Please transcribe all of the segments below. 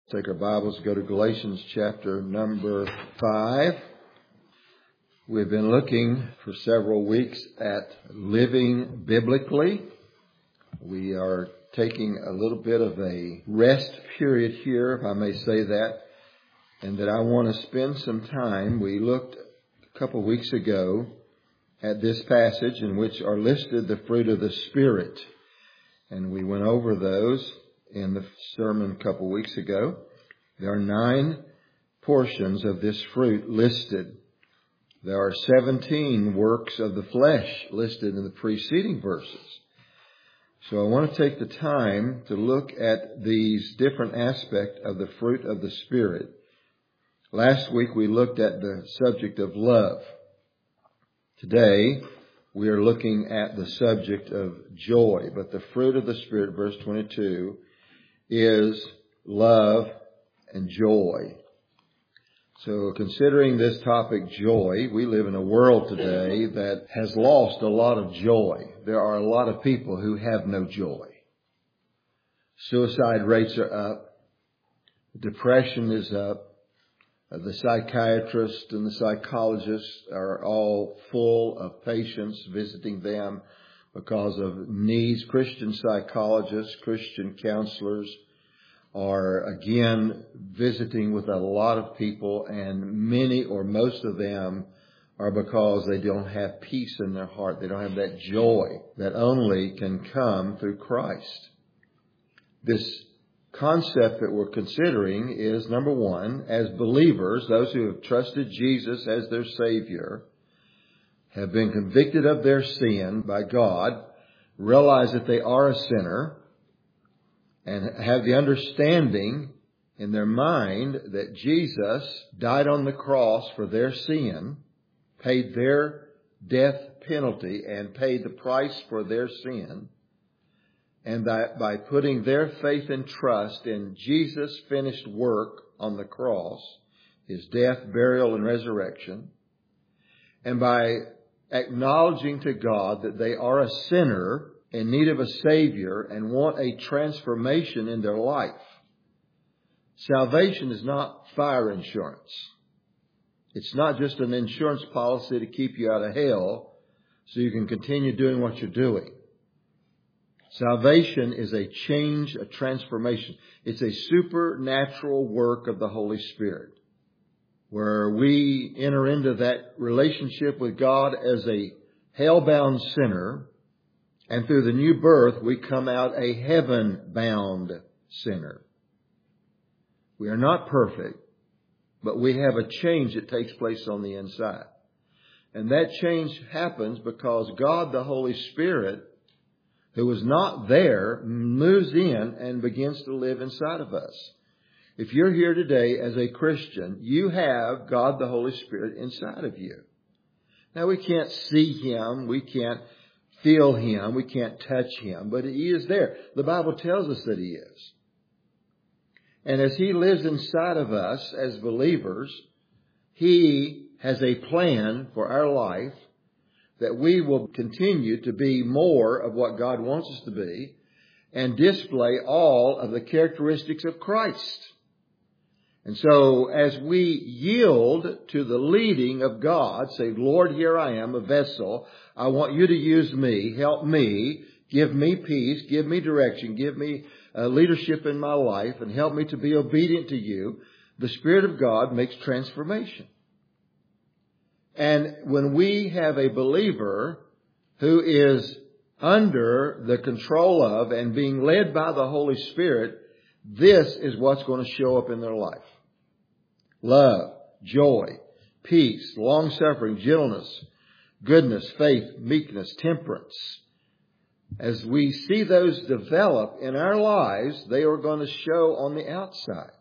Take our Bibles, go to Galatians chapter number 5. We've been looking for several weeks at living biblically. We are taking a little bit of a rest period here, if I may say that, and that I want to spend some time. We looked a couple of weeks ago at this passage in which are listed the fruit of the Spirit, and we went over those in the sermon a couple of weeks ago. There are 9 portions of this fruit listed. There are 17 works of the flesh listed in the preceding verses. So I want to take the time to look at these different aspects of the fruit of the Spirit. Last week we looked at the subject of love. Today we are looking at the subject of joy. But the fruit of the Spirit, verse 22, is love and joy. So considering this topic, joy, we live in a world today that has lost a lot of joy. There are a lot of people who have no joy. Suicide rates are up. Depression is up. The psychiatrists and the psychologists are all full of patients visiting them because of needs. Christian psychologists, Christian counselors are again visiting with a lot of people, and many or most of them are because they don't have peace in their heart. They don't have that joy that only can come through Christ. This concept that we're considering is, number one, as believers, those who have trusted Jesus as their Savior, have been convicted of their sin by God, realize that they are a sinner, and have the understanding in their mind that Jesus died on the cross for their sin, paid their death penalty, and paid the price for their sin. And that by putting their faith and trust in Jesus' finished work on the cross, His death, burial, and resurrection, and by acknowledging to God that they are a sinner in need of a Savior and want a transformation in their life. Salvation is not fire insurance. It's not just an insurance policy to keep you out of hell so you can continue doing what you're doing. Salvation is a change, a transformation. It's a supernatural work of the Holy Spirit, where we enter into that relationship with God as a hell-bound sinner, and through the new birth we come out a heaven-bound sinner. We are not perfect, but we have a change that takes place on the inside. And that change happens because God, the Holy Spirit, who was not there, moves in and begins to live inside of us. If you're here today as a Christian, you have God, the Holy Spirit, inside of you. Now, we can't see Him. We can't feel Him. We can't touch Him. But He is there. The Bible tells us that He is. And as He lives inside of us as believers, He has a plan for our life that we will continue to be more of what God wants us to be and display all of the characteristics of Christ. And so as we yield to the leading of God, say, Lord, here I am, a vessel. I want you to use me. Help me. Give me peace. Give me direction. Give me leadership in my life, and help me to be obedient to you. The Spirit of God makes transformation. And when we have a believer who is under the control of and being led by the Holy Spirit, this is what's going to show up in their life. Love, joy, peace, long-suffering, gentleness, goodness, faith, meekness, temperance. As we see those develop in our lives, they are going to show on the outside.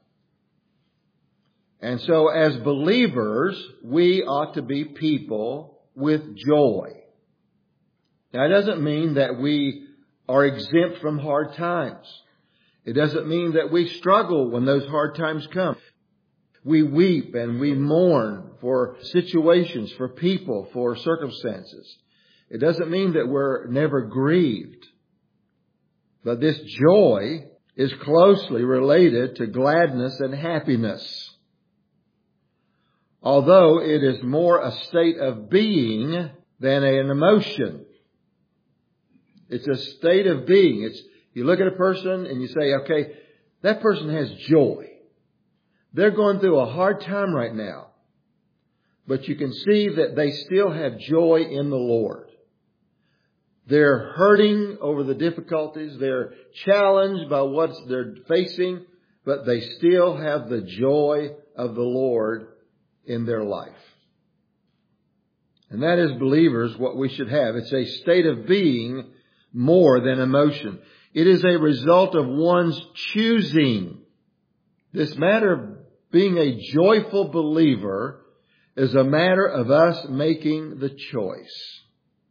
And so as believers, we ought to be people with joy. Now, it doesn't mean that we are exempt from hard times. It doesn't mean that we struggle when those hard times come. We weep and we mourn for situations, for people, for circumstances. It doesn't mean that we're never grieved. But this joy is closely related to gladness and happiness, although it is more a state of being than an emotion. It's a state of being. You look at a person and you say, okay, that person has joy. They're going through a hard time right now. But you can see that they still have joy in the Lord. They're hurting over the difficulties. They're challenged by what they're facing. But they still have the joy of the Lord in their life. And that is, believers, what we should have. It's a state of being more than emotion. It is a result of one's choosing. This matter of being a joyful believer is a matter of us making the choice.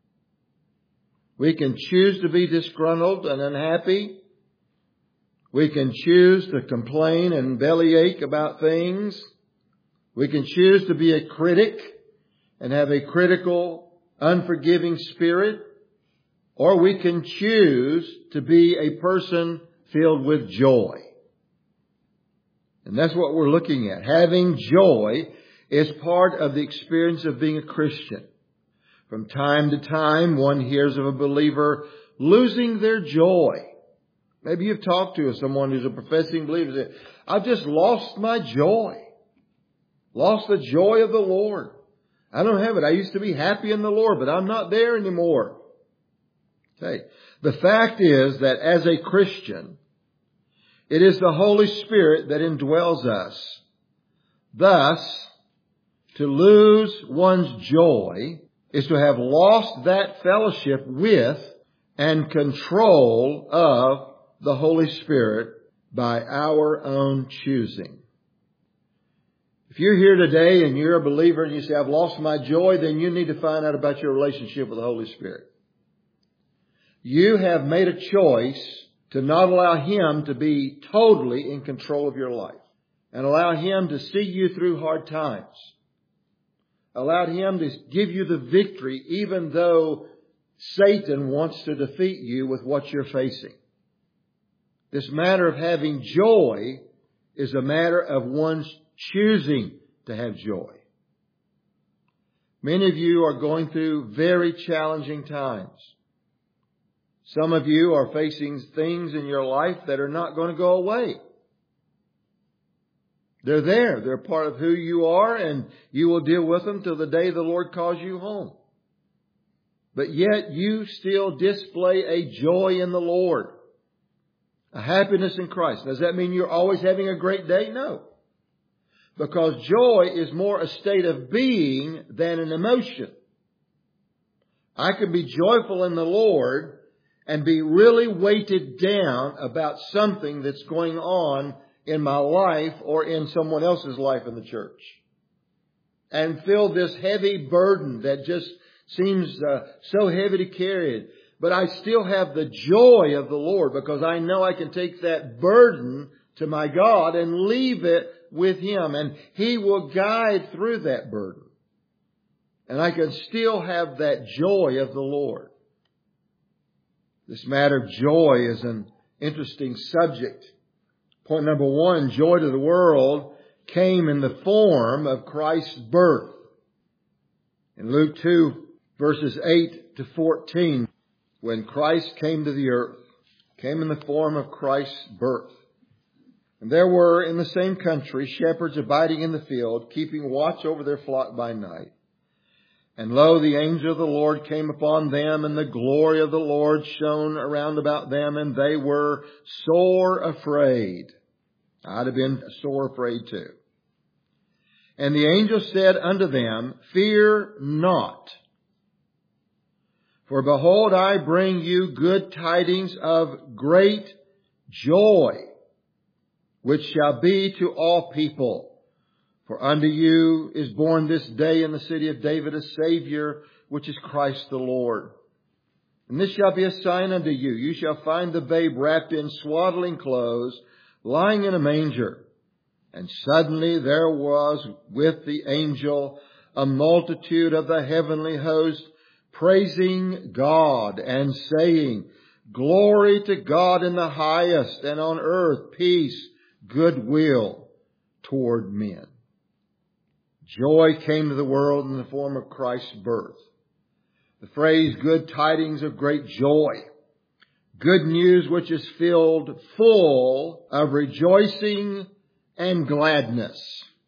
We can choose to be disgruntled and unhappy. We can choose to complain and bellyache about things. We can choose to be a critic and have a critical, unforgiving spirit. Or we can choose to be a person filled with joy. And that's what we're looking at. Having joy is part of the experience of being a Christian. From time to time, one hears of a believer losing their joy. Maybe you've talked to someone who's a professing believer and said, I've just lost my joy. Lost the joy of the Lord. I don't have it. I used to be happy in the Lord, but I'm not there anymore. Okay. The fact is that as a Christian, it is the Holy Spirit that indwells us. Thus, to lose one's joy is to have lost that fellowship with and control of the Holy Spirit by our own choosing. If you're here today and you're a believer and you say, I've lost my joy, then you need to find out about your relationship with the Holy Spirit. You have made a choice to not allow Him to be totally in control of your life and allow Him to see you through hard times. Allow Him to give you the victory even though Satan wants to defeat you with what you're facing. This matter of having joy is a matter of one's choosing to have joy. Many of you are going through very challenging times. Some of you are facing things in your life that are not going to go away. They're there. They're part of who you are, and you will deal with them till the day the Lord calls you home. But yet you still display a joy in the Lord, a happiness in Christ. Does that mean you're always having a great day? No. Because joy is more a state of being than an emotion. I can be joyful in the Lord and be really weighted down about something that's going on in my life or in someone else's life in the church. And feel this heavy burden that just seems so heavy to carry it. But I still have the joy of the Lord because I know I can take that burden to my God and leave it with Him. And He will guide through that burden. And I can still have that joy of the Lord. This matter of joy is an interesting subject. Point number one, joy to the world came in the form of Christ's birth. In Luke 2, verses 8 to 14, when Christ came to the earth, came in the form of Christ's birth. And there were in the same country shepherds abiding in the field, keeping watch over their flock by night. And lo, the angel of the Lord came upon them, and the glory of the Lord shone around about them, and they were sore afraid. I'd have been sore afraid too. And the angel said unto them, Fear not, for behold, I bring you good tidings of great joy, which shall be to all people. For unto you is born this day in the city of David a Savior, which is Christ the Lord. And this shall be a sign unto you. You shall find the babe wrapped in swaddling clothes, lying in a manger. And suddenly there was with the angel a multitude of the heavenly host, praising God and saying, Glory to God in the highest, and on earth peace, goodwill toward men. Joy came to the world in the form of Christ's birth. The phrase good tidings of great joy. Good news which is filled full of rejoicing and gladness.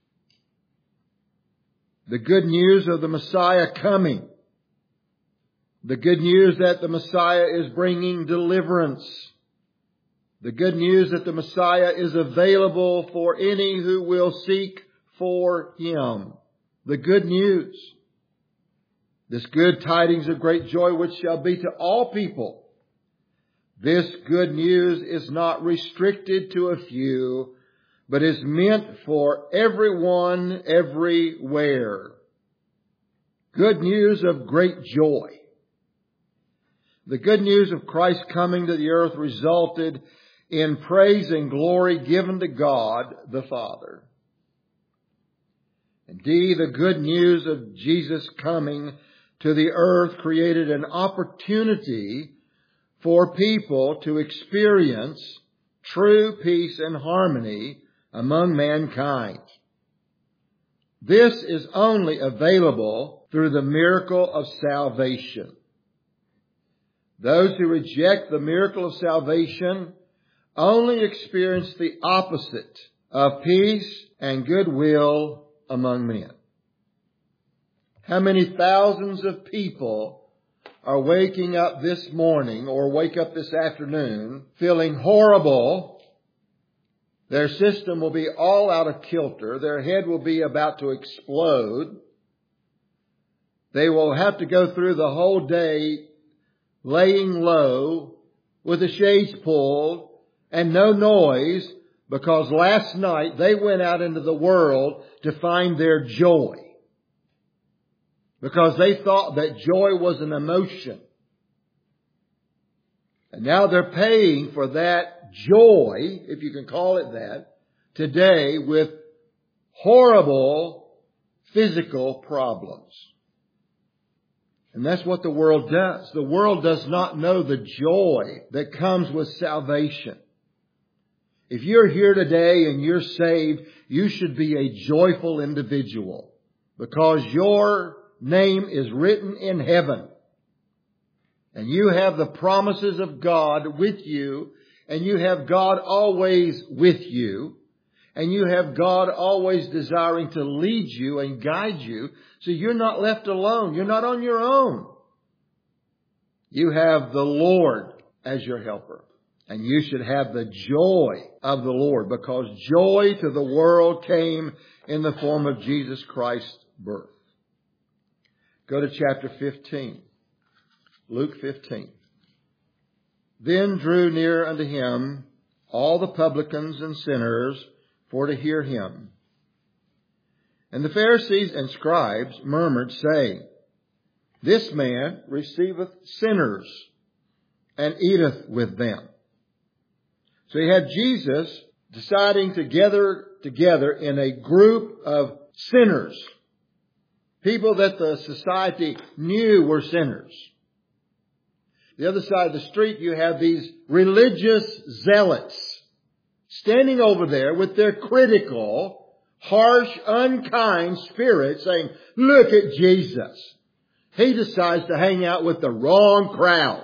The good news of the Messiah coming. The good news that the Messiah is bringing deliverance. The good news that the Messiah is available for any who will seek for Him. The good news. This good tidings of great joy which shall be to all people. This good news is not restricted to a few, but is meant for everyone, everywhere. Good news of great joy. The good news of Christ coming to the earth resulted in praise and glory given to God the Father. Indeed, the good news of Jesus coming to the earth created an opportunity for people to experience true peace and harmony among mankind. This is only available through the miracle of salvation. Those who reject the miracle of salvation only experience the opposite of peace and goodwill among men. How many thousands of people are waking up this morning or wake up this afternoon feeling horrible? Their system will be all out of kilter. Their head will be about to explode. They will have to go through the whole day laying low with the shades pulled and no noise because last night they went out into the world to find their joy. Because they thought that joy was an emotion. And now they're paying for that joy, if you can call it that, today with horrible physical problems. And that's what the world does. The world does not know the joy that comes with salvation. If you're here today and you're saved, you should be a joyful individual because your name is written in heaven. And you have the promises of God with you, and you have God always with you, and you have God always desiring to lead you and guide you, so you're not left alone. You're not on your own. You have the Lord as your helper, and you should have the joy of the Lord, because joy to the world came in the form of Jesus Christ's birth. Go to chapter 15. Luke 15. Then drew near unto him all the publicans and sinners for to hear him. And the Pharisees and scribes murmured, saying, This man receiveth sinners and eateth with them. So you have Jesus deciding to gather together in a group of sinners. People that the society knew were sinners. The other side of the street, you have these religious zealots standing over there with their critical, harsh, unkind spirit saying, Look at Jesus. He decides to hang out with the wrong crowd.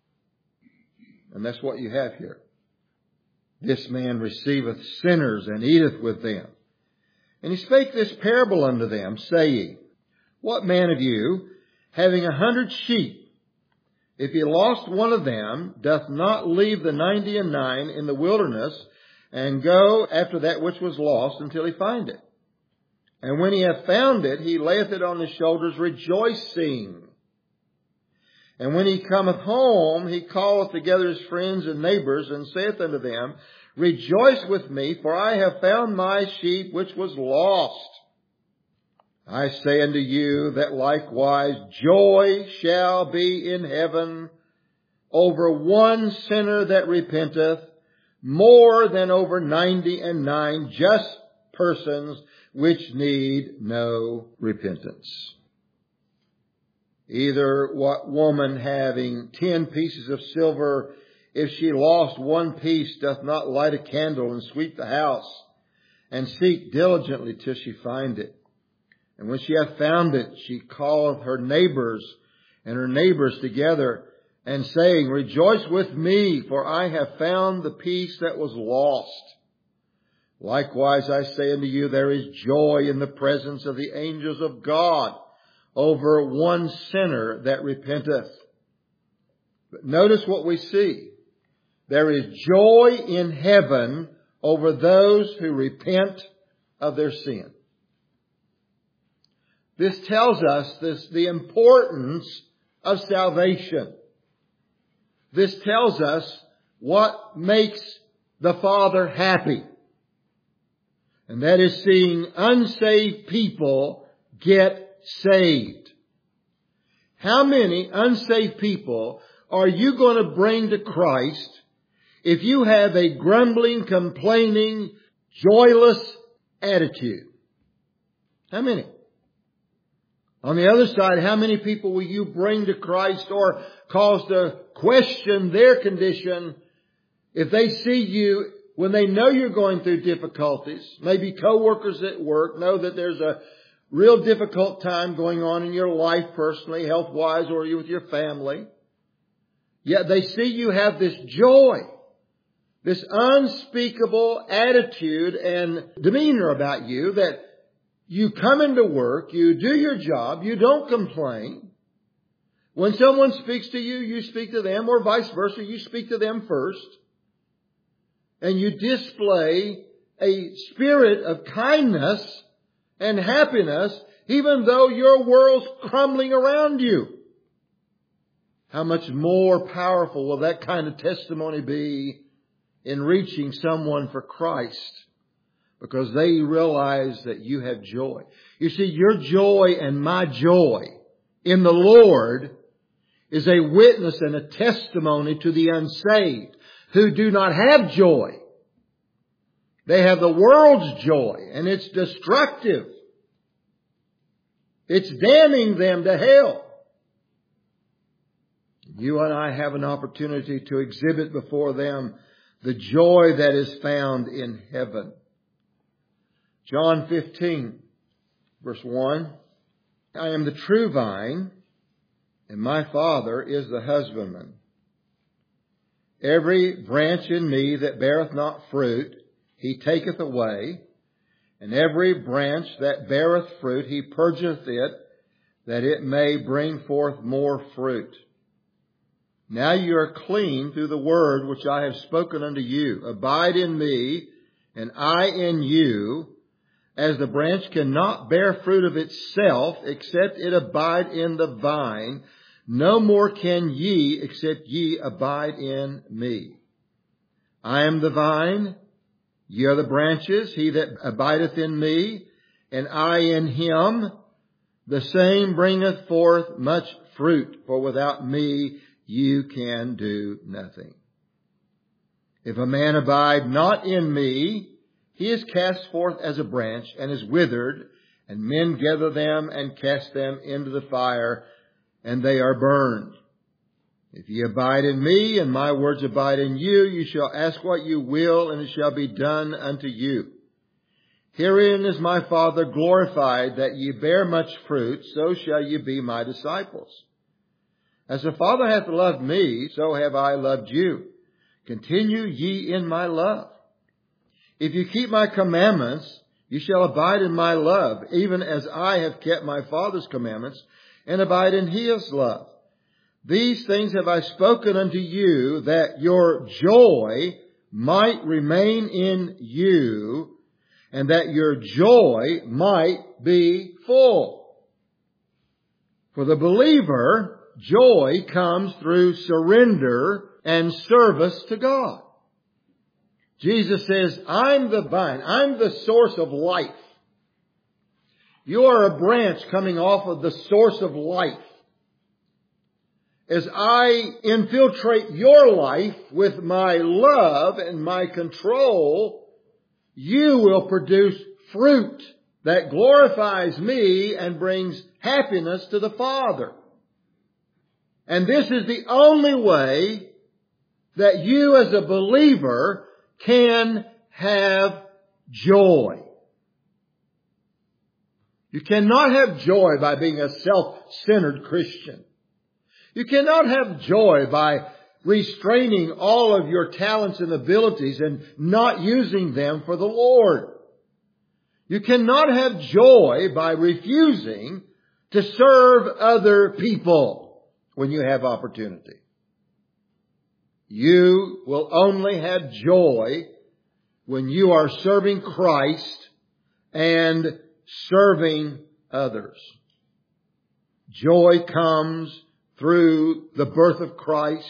And that's what you have here. This man receiveth sinners and eateth with them. And he spake this parable unto them, saying, What man of you, having 100 sheep, if he lost one of them, doth not leave the 99 in the wilderness, and go after that which was lost until he find it? And when he hath found it, he layeth it on his shoulders, rejoicing. And when he cometh home, he calleth together his friends and neighbors, and saith unto them, Rejoice with me, for I have found my sheep which was lost. I say unto you that likewise joy shall be in heaven over one sinner that repenteth, more than over 99 just persons which need no repentance. Either what woman having 10 pieces of silver if she lost one piece, doth not light a candle and sweep the house, and seek diligently till she find it. And when she hath found it, she calleth her neighbors and her neighbors together, and saying, Rejoice with me, for I have found the piece that was lost. Likewise I say unto you, there is joy in the presence of the angels of God over one sinner that repenteth. But notice what we see. There is joy in heaven over those who repent of their sin. This tells us the importance of salvation. This tells us what makes the Father happy. And that is seeing unsaved people get saved. How many unsaved people are you going to bring to Christ if you have a grumbling, complaining, joyless attitude? How many? On the other side, how many people will you bring to Christ or cause to question their condition if they see you when they know you're going through difficulties? Maybe coworkers at work know that there's a real difficult time going on in your life personally, health-wise, or you with your family. Yet they see you have this joy, this unspeakable attitude and demeanor about you that you come into work, you do your job, you don't complain. When someone speaks to you, you speak to them, or vice versa, you speak to them first. And you display a spirit of kindness and happiness, even though your world's crumbling around you. How much more powerful will that kind of testimony be in reaching someone for Christ? Because they realize that you have joy. You see, your joy and my joy in the Lord is a witness and a testimony to the unsaved who do not have joy. They have the world's joy, and it's destructive. It's damning them to hell. You and I have an opportunity to exhibit before them the joy that is found in heaven. John 15, verse 1. I am the true vine, and my Father is the husbandman. Every branch in me that beareth not fruit, He taketh away, and every branch that beareth fruit, He purgeth it, that it may bring forth more fruit. Now you are clean through the word which I have spoken unto you. Abide in me, and I in you. As the branch cannot bear fruit of itself, except it abide in the vine, no more can ye, except ye abide in me. I am the vine, ye are the branches. He that abideth in me, and I in him, the same bringeth forth much fruit, for without me you can do nothing. If a man abide not in me, he is cast forth as a branch and is withered, and men gather them and cast them into the fire, and they are burned. If ye abide in me, and my words abide in you, you shall ask what you will, and it shall be done unto you. Herein is my Father glorified, that ye bear much fruit, so shall ye be my disciples. As the Father hath loved me, so have I loved you. Continue ye in my love. If you keep my commandments, you shall abide in my love, even as I have kept my Father's commandments, and abide in his love. These things have I spoken unto you, that your joy might remain in you, and that your joy might be full. For the believer, joy comes through surrender and service to God. Jesus says, I'm the vine. I'm the source of life. You are a branch coming off of the source of life. As I infiltrate your life with my love and my control, you will produce fruit that glorifies me and brings happiness to the Father. And this is the only way that you as a believer can have joy. You cannot have joy by being a self-centered Christian. You cannot have joy by restraining all of your talents and abilities and not using them for the Lord. You cannot have joy by refusing to serve other people when you have opportunity. You will only have joy when you are serving Christ and serving others. Joy comes through the birth of Christ.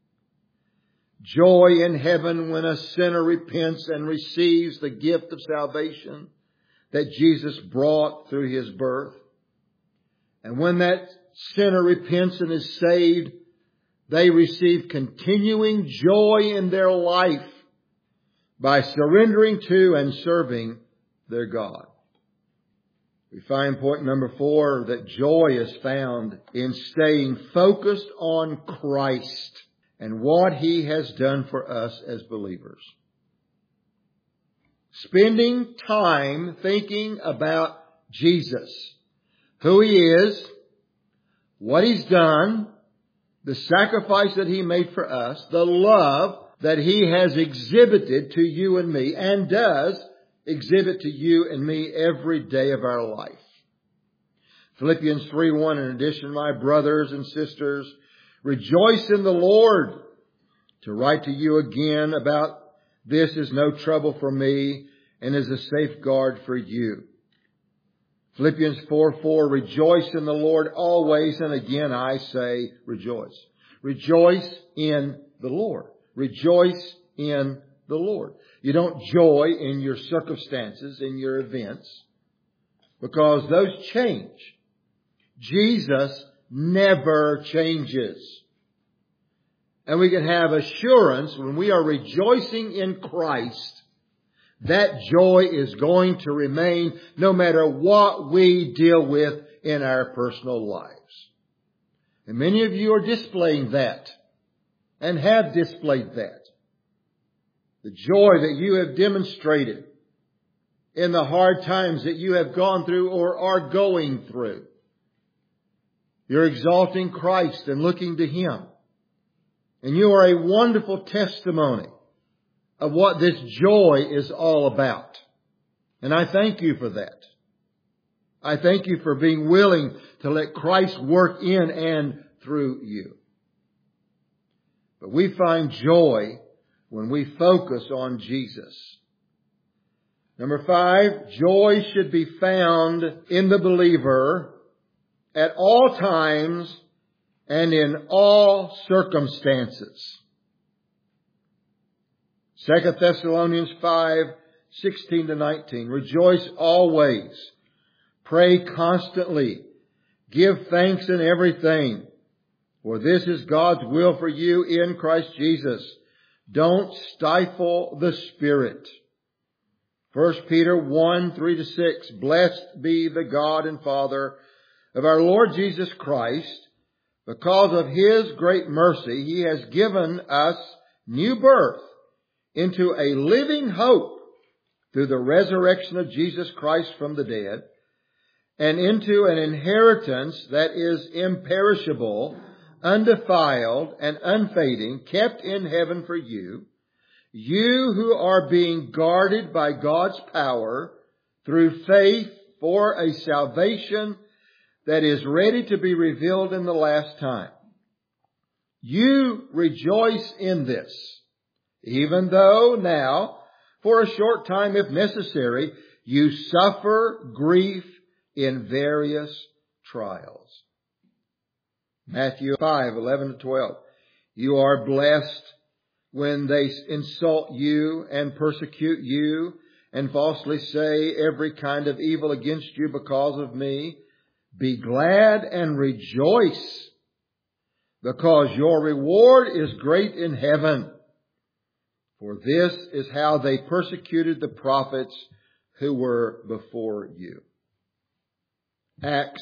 Joy in heaven when a sinner repents and receives the gift of salvation that Jesus brought through His birth. And when that sinner repents and is saved, they receive continuing joy in their life by surrendering to and serving their God. We find point number 4, that joy is found in staying focused on Christ and what He has done for us as believers. Spending time thinking about Jesus, who He is, what He's done, the sacrifice that He made for us, the love that He has exhibited to you and me, and does exhibit to you and me every day of our life. Philippians 3:1, in addition, my brothers and sisters, rejoice in the Lord. To write to you again about this is no trouble for me and is a safeguard for you. Philippians 4:4, rejoice in the Lord always, and again I say rejoice. Rejoice in the Lord. Rejoice in the Lord. You don't joy in your circumstances, in your events, because those change. Jesus never changes. And we can have assurance when we are rejoicing in Christ, that joy is going to remain no matter what we deal with in our personal lives. And many of you are displaying that and have displayed that. The joy that you have demonstrated in the hard times that you have gone through or are going through. You're exalting Christ and looking to Him. And you are a wonderful testimony of what this joy is all about. And I thank you for that. I thank you for being willing to let Christ work in and through you. But we find joy when we focus on Jesus. Number 5, joy should be found in the believer at all times and in all circumstances. 2 Thessalonians 5:16-19. Rejoice always. Pray constantly. Give thanks in everything. For this is God's will for you in Christ Jesus. Don't stifle the Spirit. 1 Peter 1:3-6. Blessed be the God and Father of our Lord Jesus Christ. Because of His great mercy, He has given us new birth into a living hope through the resurrection of Jesus Christ from the dead, and into an inheritance that is imperishable, undefiled, and unfading, kept in heaven for you, you who are being guarded by God's power through faith for a salvation that is ready to be revealed in the last time. You rejoice in this, even though now, for a short time if necessary, you suffer grief in various trials. Matthew 5:11-12. You are blessed when they insult you and persecute you and falsely say every kind of evil against you because of me. Be glad and rejoice, because your reward is great in heaven. For this is how they persecuted the prophets who were before you. Acts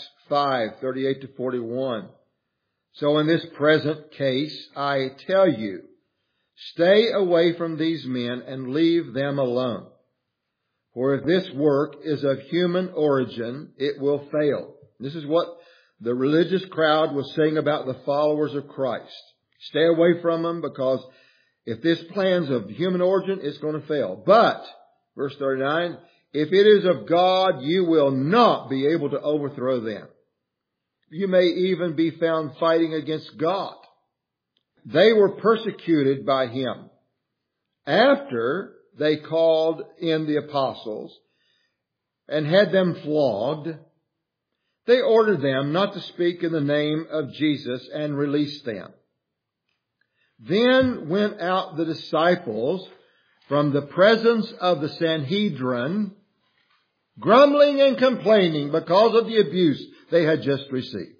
5:38-41. So in this present case, I tell you, Stay away from these men and leave them alone. For if this work is of human origin, it will fail. This is what the religious crowd was saying about the followers of Christ. Stay away from them, because if this plan's of human origin, it's going to fail. But, verse 39, if it is of God, you will not be able to overthrow them. You may even be found fighting against God. They were persecuted by Him. After they called in the apostles and had them flogged, they ordered them not to speak in the name of Jesus and released them. Then went out the disciples from the presence of the Sanhedrin, grumbling and complaining because of the abuse they had just received.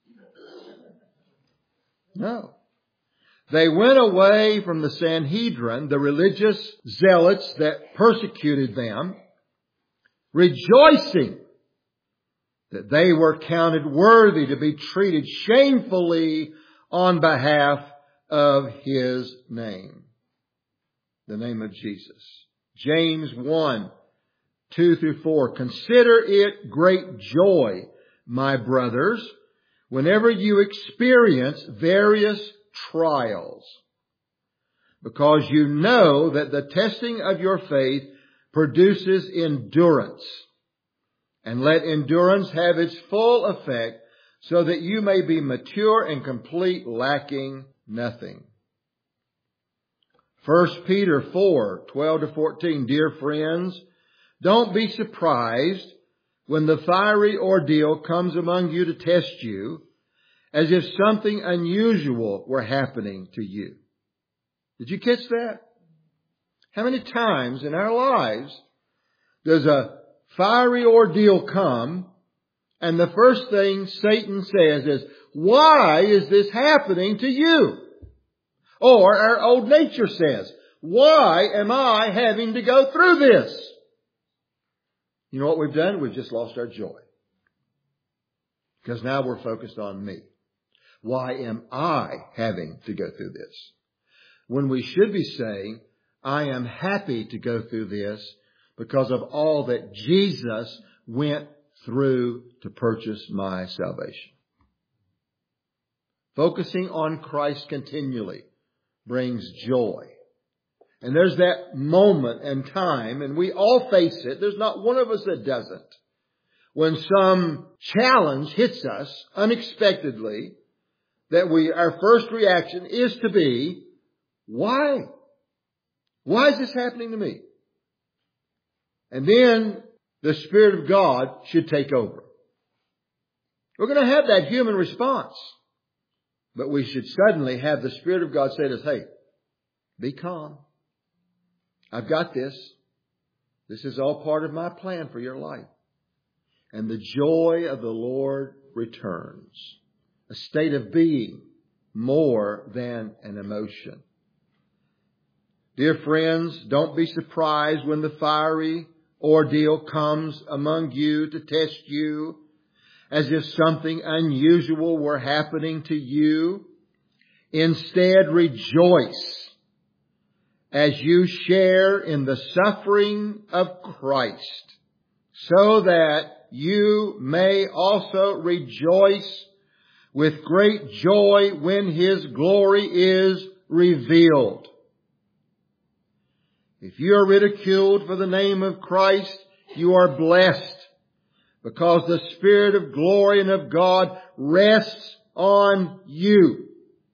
No. They went away from the Sanhedrin, the religious zealots that persecuted them, rejoicing that they were counted worthy to be treated shamefully on behalf of His name, the name of Jesus. James 1, 2 through 4. Consider it great joy, my brothers, whenever you experience various trials, because you know that the testing of your faith produces endurance. And let endurance have its full effect, so that you may be mature and complete, lacking nothing. 1 Peter 4, 12 to 14. Dear friends, don't be surprised when the fiery ordeal comes among you to test you, as if something unusual were happening to you. Did you catch that? How many times in our lives does a fiery ordeal come, and the first thing Satan says is, why is this happening to you? Or our old nature says, why am I having to go through this? You know what we've done? We've just lost our joy. Because now we're focused on me. Why am I having to go through this? When we should be saying, I am happy to go through this because of all that Jesus went through to purchase my salvation. Focusing on Christ continually brings joy. And there's that moment and time, and we all face it. There's not one of us that doesn't. When some challenge hits us unexpectedly, that our first reaction is to be, why? Why is this happening to me? And then the Spirit of God should take over. We're going to have that human response. But we should suddenly have the Spirit of God say to us, hey, be calm. I've got this. This is all part of my plan for your life. And the joy of the Lord returns. A state of being more than an emotion. Dear friends, don't be surprised when the fiery ordeal comes among you to test you, as if something unusual were happening to you. Instead, rejoice as you share in the suffering of Christ, so that you may also rejoice with great joy when His glory is revealed. If you are ridiculed for the name of Christ, you are blessed, because the Spirit of glory and of God rests on you.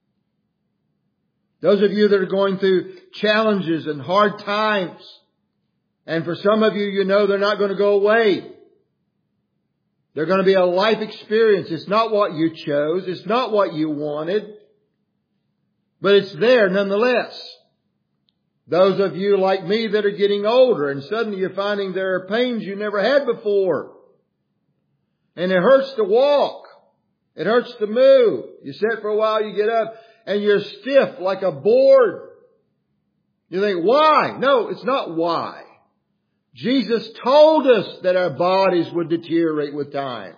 Those of you that are going through challenges and hard times, and for some of you, you know they're not going to go away. They're going to be a life experience. It's not what you chose. It's not what you wanted. But it's there nonetheless. Those of you like me that are getting older and suddenly you're finding there are pains you never had before. And it hurts to walk. It hurts to move. You sit for a while, you get up, and you're stiff like a board. You think, why? No, it's not why. Jesus told us that our bodies would deteriorate with time.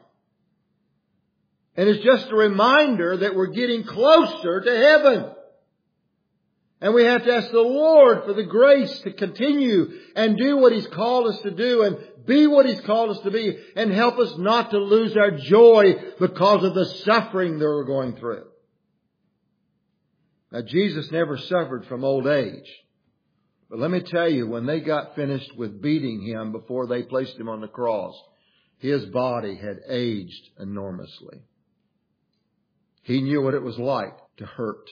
And it's just a reminder that we're getting closer to heaven. And we have to ask the Lord for the grace to continue and do what He's called us to do and be what He's called us to be, and help us not to lose our joy because of the suffering that we're going through. Now, Jesus never suffered from old age. But let me tell you, when they got finished with beating Him before they placed Him on the cross, His body had aged enormously. He knew what it was like to hurt.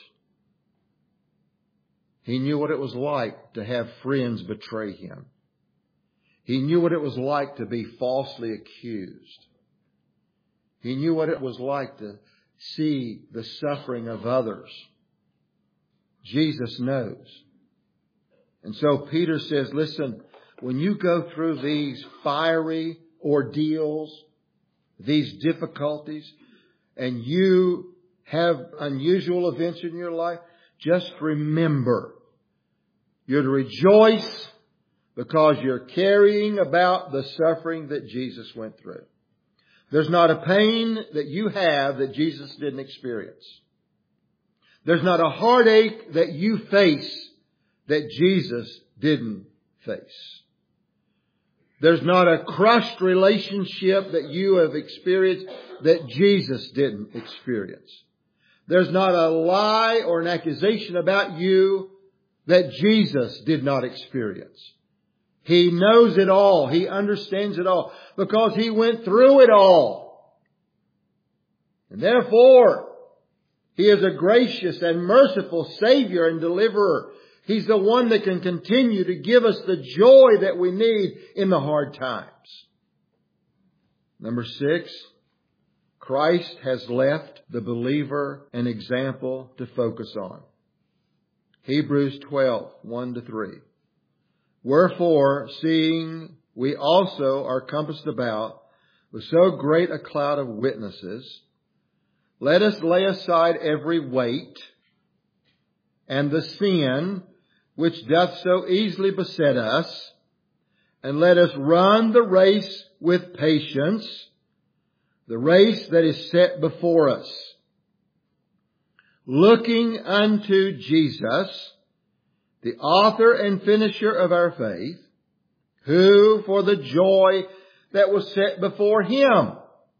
He knew what it was like to have friends betray Him. He knew what it was like to be falsely accused. He knew what it was like to see the suffering of others. Jesus knows. And so Peter says, listen, when you go through these fiery ordeals, these difficulties, and you have unusual events in your life, just remember, you're to rejoice because you're carrying about the suffering that Jesus went through. There's not a pain that you have that Jesus didn't experience. There's not a heartache that you face that Jesus didn't face. There's not a crushed relationship that you have experienced that Jesus didn't experience. There's not a lie or an accusation about you that Jesus did not experience. He knows it all. He understands it all because He went through it all. And therefore, He is a gracious and merciful Savior and Deliverer. He's the one that can continue to give us the joy that we need in the hard times. Number 6, Christ has left the believer an example to focus on. Hebrews 12, 1-3. Wherefore, seeing we also are compassed about with so great a cloud of witnesses, let us lay aside every weight and the sin which doth so easily beset us, and let us run the race with patience, the race that is set before us, looking unto Jesus, the author and finisher of our faith, who for the joy that was set before Him,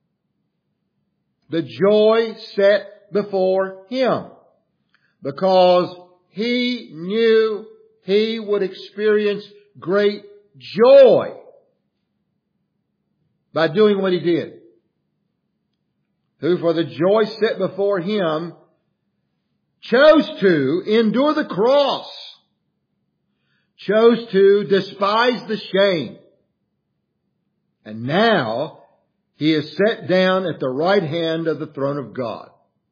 the joy set before Him, because He knew He would experience great joy by doing what He did. Who for the joy set before Him chose to endure the cross, chose to despise the shame. And now He is set down at the right hand of the throne of God.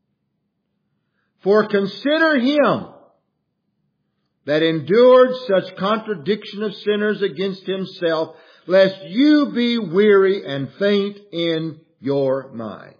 For consider Him that endured such contradiction of sinners against Himself, lest you be weary and faint in your minds.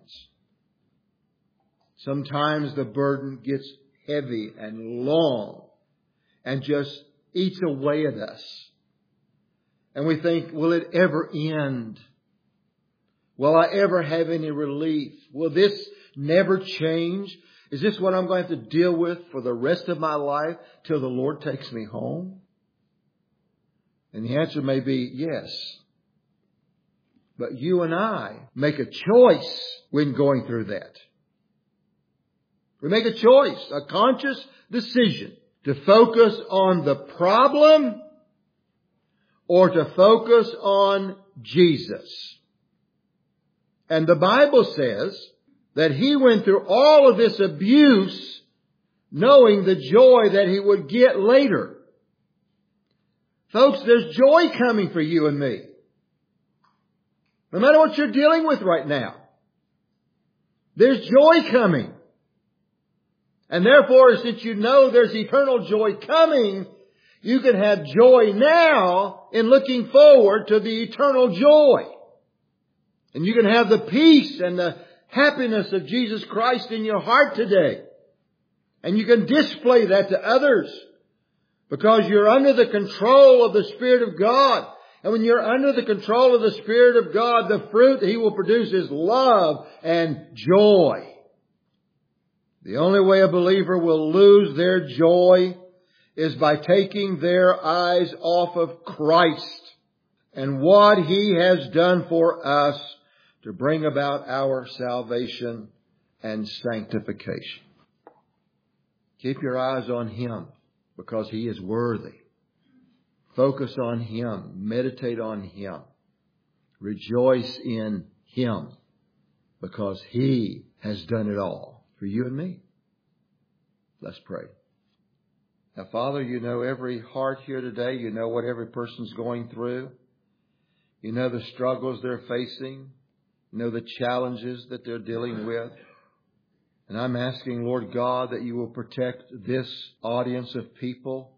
Sometimes the burden gets heavy and long and just eats away at us. And we think, will it ever end? Will I ever have any relief? Will this never change? Is this what I'm going to have to deal with for the rest of my life till the Lord takes me home? And the answer may be yes. But you and I make a choice when going through that. We make a choice, a conscious decision to focus on the problem or to focus on Jesus. And the Bible says that He went through all of this abuse knowing the joy that He would get later. Folks, there's joy coming for you and me. No matter what you're dealing with right now, there's joy coming. And therefore, since you know there's eternal joy coming, you can have joy now in looking forward to the eternal joy. And you can have the peace and the happiness of Jesus Christ in your heart today. And you can display that to others because you're under the control of the Spirit of God. And when you're under the control of the Spirit of God, the fruit He will produce is love and joy. The only way a believer will lose their joy is by taking their eyes off of Christ and what He has done for us to bring about our salvation and sanctification. Keep your eyes on Him because He is worthy. Focus on Him. Meditate on Him. Rejoice in Him because He has done it all for you and me. Let's pray. Now, Father, you know every heart here today. You know what every person's going through. You know the struggles they're facing. You know the challenges that they're dealing with. And I'm asking, Lord God, that you will protect this audience of people.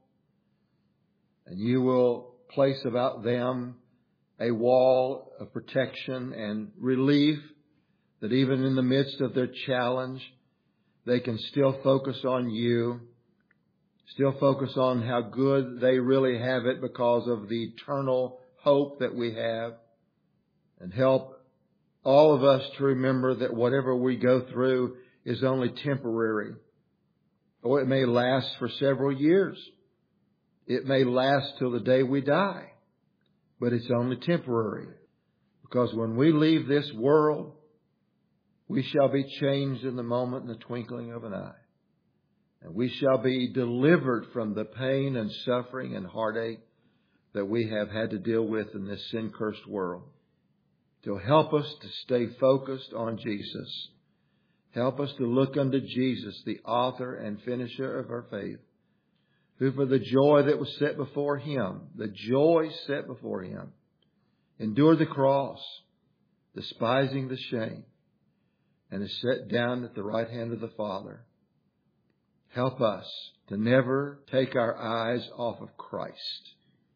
And you will place about them a wall of protection and relief, that even in the midst of their challenge, they can still focus on you, still focus on how good they really have it because of the eternal hope that we have, and help all of us to remember that whatever we go through is only temporary. Or it may last for several years. It may last till the day we die. But it's only temporary. Because when we leave this world, we shall be changed in the moment, in the twinkling of an eye. And we shall be delivered from the pain and suffering and heartache that we have had to deal with in this sin-cursed world. To help us to stay focused on Jesus. Help us to look unto Jesus, the author and finisher of our faith, who for the joy that was set before Him, the joy set before Him, endured the cross, despising the shame, and is set down at the right hand of the Father. Help us to never take our eyes off of Christ.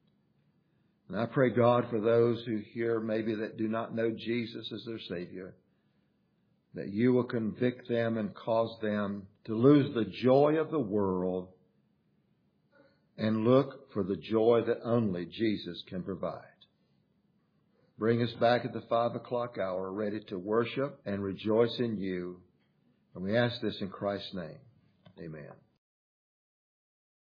And I pray, God, for those who here maybe that do not know Jesus as their Savior, that you will convict them and cause them to lose the joy of the world and look for the joy that only Jesus can provide. Bring us back at the 5 o'clock hour, ready to worship and rejoice in you. And we ask this in Christ's name. Amen.